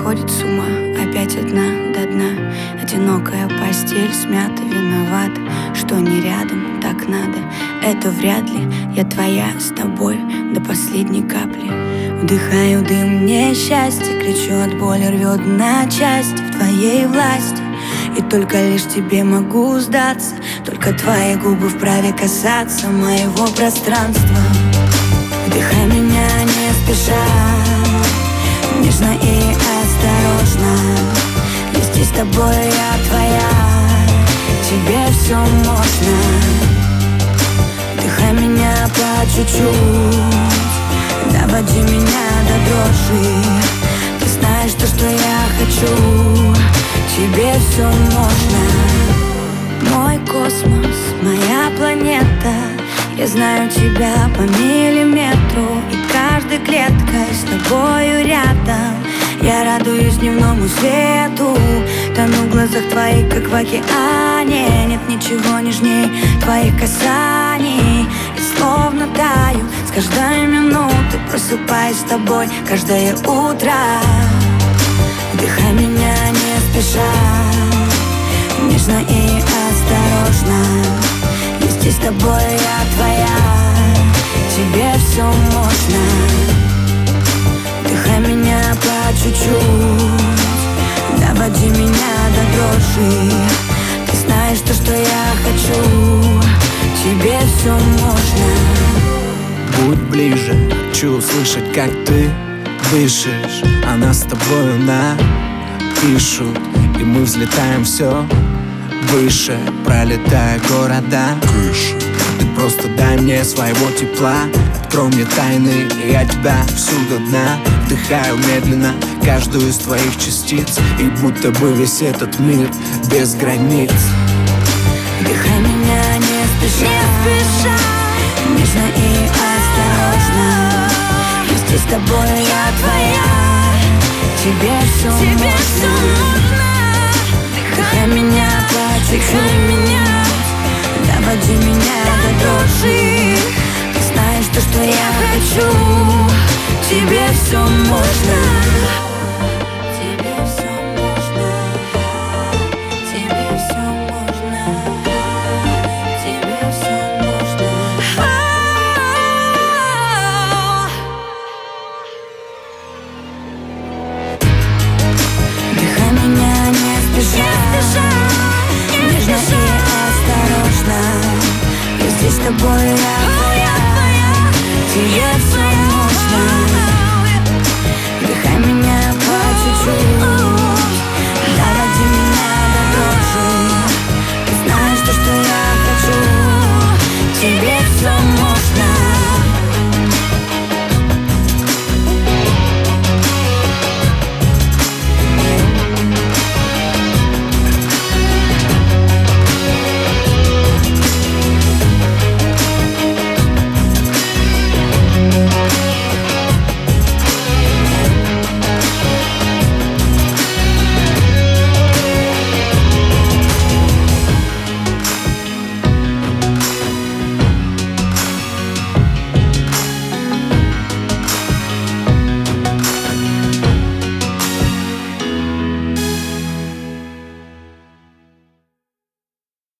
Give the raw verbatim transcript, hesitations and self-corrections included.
сходит с ума, опять одна до дна. Одинокая постель, смята, виновата, что не рядом, так надо. Это вряд ли, я твоя с тобой до последней капли. Вдыхаю дым несчастья, кричу от боли, рвет на части. В твоей власти, и только лишь тебе могу сдаться. Только твои губы вправе касаться моего пространства. Вдыхай меня не спеша, нежно и осторожно. Вместе с тобой я твоя, тебе все можно. Вдыхай меня по чуть-чуть, доводи меня до дрожи. Ты знаешь то, что я хочу, тебе все можно. Мой космос, моя планета, я знаю тебя по миллиметру. И каждой клеткой с тобою рядом я радуюсь дневному свету. Тону в глазах твоих, как в океане. Нет ничего нежней твоих касаний. И словно таю с каждой минуты, просыпаюсь с тобой каждое утро. Вдыхай меня не спеша, нежно и осторожно. Вместе с тобой я твоя, тебе все можно. Вдыхай меня по чуть-чуть, доводи меня до дрожи. Ты знаешь то, что я хочу, тебе все можно. Будь ближе, хочу услышать, как ты дышишь. Она с тобою напишут, и мы взлетаем все выше, пролетая города. Ты просто дай мне своего тепла, открой мне тайны, и я тебя всюду дна. Вдыхаю медленно каждую из твоих частиц, и будто бы весь этот мир без границ. Вдыхай меня не спеша, не спеша, нежно и осторожно. Вместе с тобой я твоя, тебе все тебе можно. Вдыхай меня по чуть-чуть, доводи меня до дрожи. Ты знаешь то, что я хочу, тебе все можно. Тебе все можно, тебе все можно, тебе все можно. Вдыхай меня не спеша, нежно и осторожно. Вместе с тобой я твоя, тебе